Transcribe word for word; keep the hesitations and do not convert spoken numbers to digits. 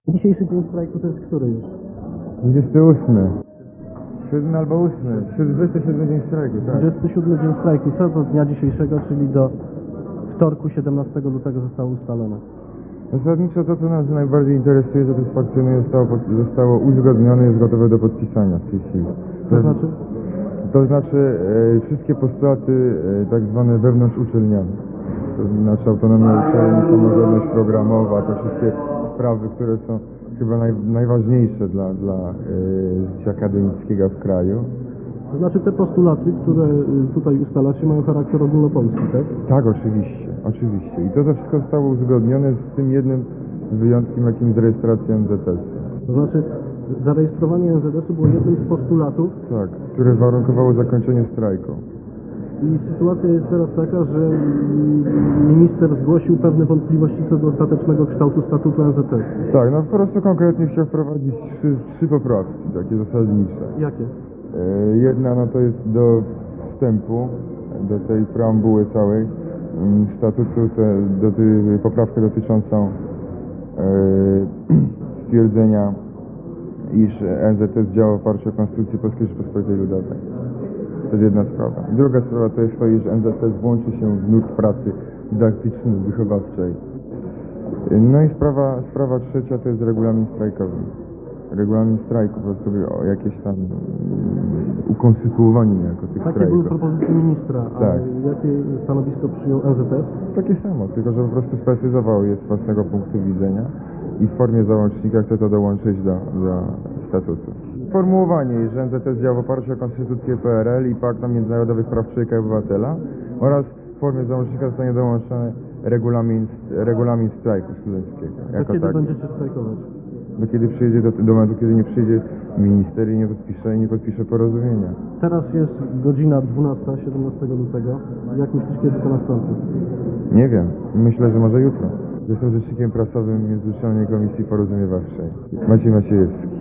Dzisiejszy dzień strajku to jest który już? dwudziesty ósmy. Siódmy albo ósmy. dwudziesty siódmy dzień strajku, tak. dwudziesty siódmy dzień strajku. Co do dnia dzisiejszego, czyli do wtorku siedemnastego lutego zostało ustalone? Zasadniczo to, co nas najbardziej interesuje, że to fakcyjne zostało, zostało uzgodnione i jest gotowe do podpisania w tej chwili. To znaczy? To znaczy e, wszystkie postulaty e, tak zwane wewnątrzuczelniane. To znaczy autonomia uczelni, samorządność programowa, te wszystkie sprawy, które są chyba naj, najważniejsze dla, dla e, życia akademickiego w kraju. To znaczy te postulaty, które tutaj ustalacie, mają charakter ogólnopolski, tak? Tak, oczywiście, oczywiście. I to, to wszystko zostało uzgodnione z tym jednym wyjątkiem, jakim jest rejestracja N Z S. To znaczy zarejestrowanie N Z S-u było jednym z postulatów. Tak, które warunkowało zakończenie strajku. I sytuacja jest teraz taka, że minister zgłosił pewne wątpliwości co do ostatecznego kształtu statutu N Z S. Tak, no po prostu konkretnie chciał wprowadzić trzy, trzy poprawki, takie zasadnicze. Jakie? E, Jedna no to jest do wstępu, do tej preambuły całej mm, statutu, te, do tej poprawkę dotyczącą e, stwierdzenia, iż N Z S działa w oparciu o Konstytucję Polskiej Rzeczypospolitej Ludowej. To jest jedna sprawa. Druga sprawa to jest to, iż N Z S włączy się w nurt pracy dydaktyczno-wychowawczej. No i sprawa, sprawa trzecia to jest regulamin strajkowy. Regulamin strajku, po prostu o jakieś tam um, ukonstytuowanie niejako tych Takie strajków. były propozycje ministra, a Tak. jakie stanowisko przyjął N Z S? Takie samo, tylko że po prostu sprecyzował je z własnego punktu widzenia i w formie załącznika chce to dołączyć do, do statutu. Formułowanie, że N Z S działa w oparciu o Konstytucję P R L i Pakt Międzynarodowych Praw Człowieka i Obywatela oraz w formie załącznika zostanie dołączony regulamin, regulamin strajku studenckiego. Do Jako kiedy tak. będziecie strajkować? Do kiedy przyjedzie, do, do momentu, kiedy nie przyjdzie minister i nie podpisze, nie podpisze porozumienia. Teraz jest godzina dwunasta, siedemnastego lutego. Jak myślisz, kiedy to nastąpi? Nie wiem. Myślę, że może jutro. Jestem rzecznikiem prasowym Międzyuczelnej Komisji Porozumiewawczej. Maciej Maciejewski.